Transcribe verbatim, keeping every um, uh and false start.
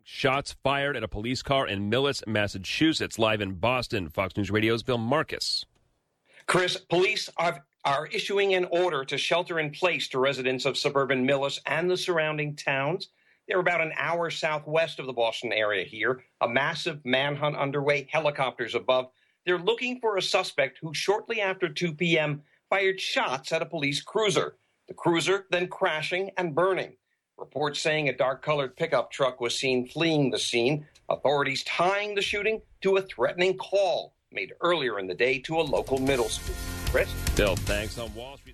Shots fired at a police car in Millis, Massachusetts. Live in Boston, Fox News Radio's Bill Marcus. Chris, police are, are issuing an order to shelter in place to residents of suburban Millis and the surrounding towns. They're about an hour southwest of the Boston area here. A massive manhunt underway, helicopters above. They're looking for a suspect who shortly after two p.m. fired shots at a police cruiser. The cruiser then crashing and burning. Reports saying a dark-colored pickup truck was seen fleeing the scene. Authorities tying the shooting to a threatening call made earlier in the day to a local middle school. Chris? Bill, thanks. On Wall Street.